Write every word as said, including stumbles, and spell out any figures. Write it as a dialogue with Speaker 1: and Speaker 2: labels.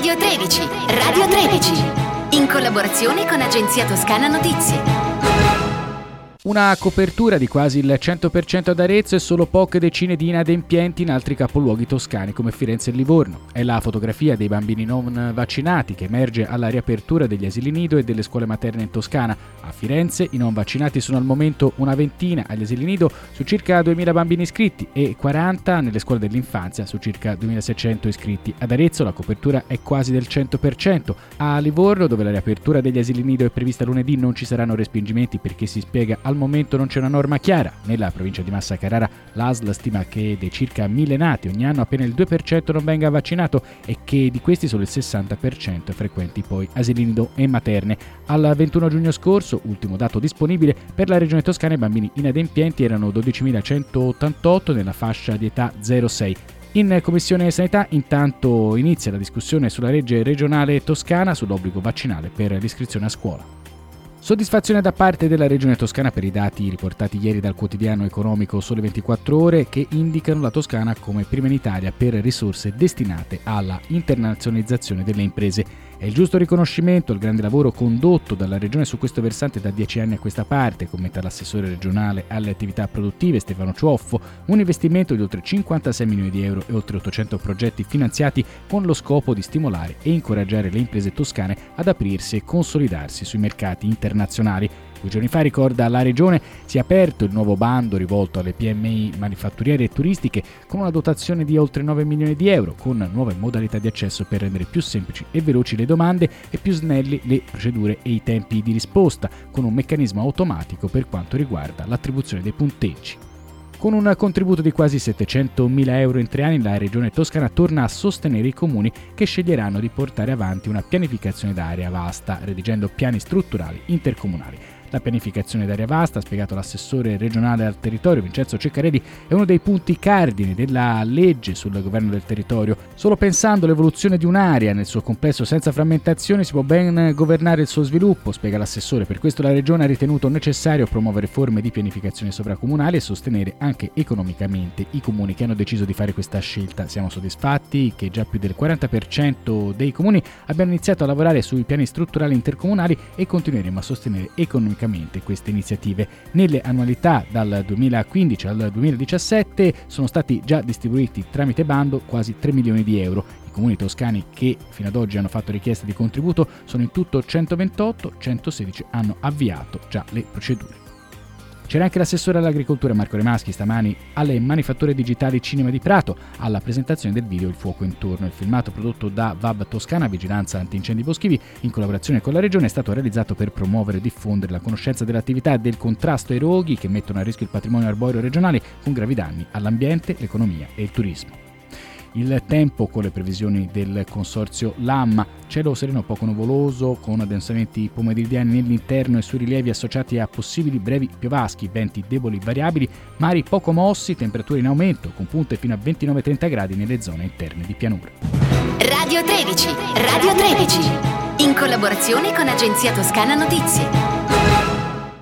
Speaker 1: Radio tredici, Radio tredici, in collaborazione con Agenzia Toscana Notizie.
Speaker 2: Una copertura di quasi il cento per cento ad Arezzo e solo poche decine di inadempienti in altri capoluoghi toscani come Firenze e Livorno. È la fotografia dei bambini non vaccinati che emerge alla riapertura degli asili nido e delle scuole materne in Toscana. A Firenze i non vaccinati sono al momento una ventina agli asili nido su circa duemila bambini iscritti e quaranta nelle scuole dell'infanzia su circa duemilaseicento iscritti. Ad Arezzo la copertura è quasi del cento per cento. A Livorno, dove la riapertura degli asili nido è prevista lunedì, non ci saranno respingimenti perché si spiega al momento non c'è una norma chiara. Nella provincia di Massa Carrara l'A S L stima che dei circa mille nati ogni anno appena il due per cento non venga vaccinato e che di questi solo il sessanta per cento frequenti poi asili nido e materne. Al ventuno giugno scorso, ultimo dato disponibile, per la regione toscana i bambini inadempienti erano dodicimilacentoottantotto nella fascia di età zero sei. In Commissione Sanità intanto inizia la discussione sulla legge regionale toscana sull'obbligo vaccinale per l'iscrizione a scuola. Soddisfazione da parte della Regione Toscana per i dati riportati ieri dal quotidiano economico Sole ventiquattro Ore che indicano la Toscana come prima in Italia per risorse destinate alla internazionalizzazione delle imprese. È il giusto riconoscimento al grande lavoro condotto dalla Regione su questo versante da dieci anni a questa parte, commenta l'assessore regionale alle attività produttive Stefano Ciuoffo, un investimento di oltre cinquantasei milioni di euro e oltre ottocento progetti finanziati con lo scopo di stimolare e incoraggiare le imprese toscane ad aprirsi e consolidarsi sui mercati internazionali. Due giorni fa, ricorda la Regione, si è aperto il nuovo bando rivolto alle P M I manifatturiere e turistiche con una dotazione di oltre nove milioni di euro, con nuove modalità di accesso per rendere più semplici e veloci le domande e più snelli le procedure e i tempi di risposta, con un meccanismo automatico per quanto riguarda l'attribuzione dei punteggi. Con un contributo di quasi settecentomila euro in tre anni, la Regione Toscana torna a sostenere i comuni che sceglieranno di portare avanti una pianificazione d'area vasta, redigendo piani strutturali intercomunali. La pianificazione d'area vasta, ha spiegato l'assessore regionale al territorio Vincenzo Ceccarelli, è uno dei punti cardine della legge sul governo del territorio. Solo pensando all'evoluzione di un'area nel suo complesso senza frammentazione si può ben governare il suo sviluppo, spiega l'assessore. Per questo la Regione ha ritenuto necessario promuovere forme di pianificazione sovracomunale e sostenere anche economicamente i comuni che hanno deciso di fare questa scelta. Siamo soddisfatti che già più del quaranta per cento dei comuni abbiano iniziato a lavorare sui piani strutturali intercomunali e continueremo a sostenere economicamente queste iniziative. Nelle annualità dal duemilaquindici al duemiladiciassette sono stati già distribuiti tramite bando quasi tre milioni di euro. I comuni toscani che fino ad oggi hanno fatto richiesta di contributo sono in tutto centoventotto, centosedici hanno avviato già le procedure. C'era anche l'assessore all'agricoltura Marco Remaschi stamani alle Manifatture Digitali Cinema di Prato alla presentazione del video Il fuoco intorno. Il filmato prodotto da V A B Toscana Vigilanza Antincendi Boschivi in collaborazione con la Regione è stato realizzato per promuovere e diffondere la conoscenza dell'attività e del contrasto ai roghi che mettono a rischio il patrimonio arboreo regionale con gravi danni all'ambiente, l'economia e il turismo. Il tempo con le previsioni del consorzio Lamma: cielo sereno poco nuvoloso con addensamenti pomeridiani nell'interno e sui rilievi associati a possibili brevi piovaschi, venti deboli variabili, mari poco mossi, temperature in aumento con punte fino a ventinove trenta gradi nelle zone interne di pianura.
Speaker 1: Radio tredici, Radio tredici, in collaborazione con Agenzia Toscana Notizie.